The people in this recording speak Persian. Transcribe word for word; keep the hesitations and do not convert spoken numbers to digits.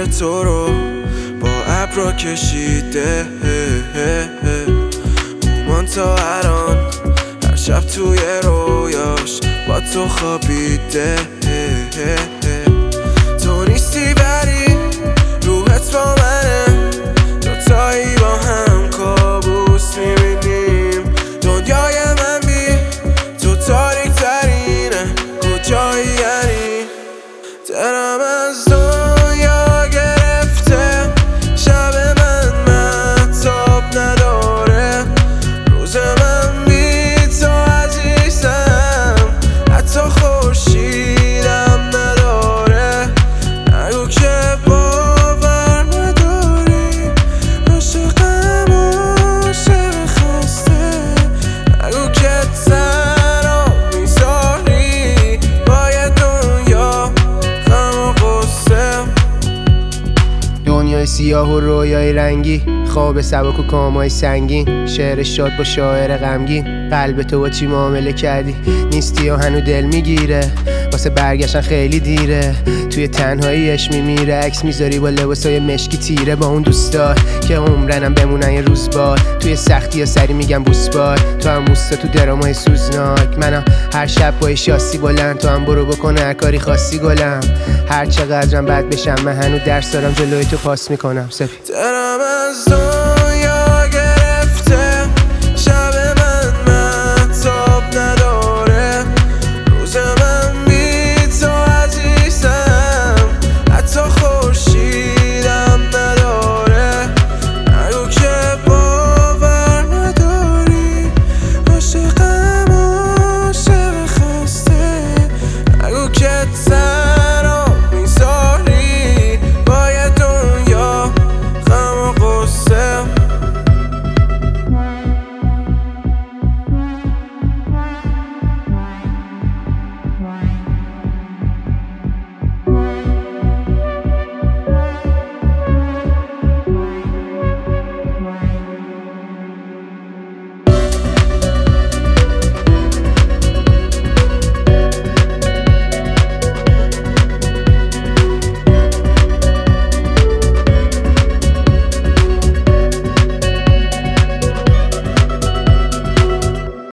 دل تو رو با ابرا کشیده، مومان تا الان هر شب توی رویاش با تو خوابیده. تو نیستی ولی روحت با منه، دوتایی با هم کابوس میبینیم. دنیای من بی تو تاریک ترینه، کجایی یعنی؟ دلم از دنیا گرفته، شب من مهتاب نداره، روز من بی تو عزیزم حتی خورشیدم نداره. نگو که باور نداری، عاشقم عاشق خسته، نگو که تنها میذاری باید دنیا غم و غصه. دنیای سیاه و رویای رنگی، خواب سبک و کامای سنگین، شعر شاد با شاعر غمگین. قلب تو با چی معامله کردی؟ نیستی و هنو دل میگیره، واسه برگشتن خیلی دیره. توی تنهاییش میمیره، عکس میذاری با لباسای مشکی تیره، با اون دوستار که عمرنم بمونن یه روز بار. توی سختی یا سری میگم بوسبار، تو هم موستا تو درامای سوزناک. منم هر شب با شاسی بلند، تو هم برو بکن هر کاری خاصی گلم. هر چقدرم بد بشم من هنو درس دارم، جلوی تو پاس میکنم سفید. دلم از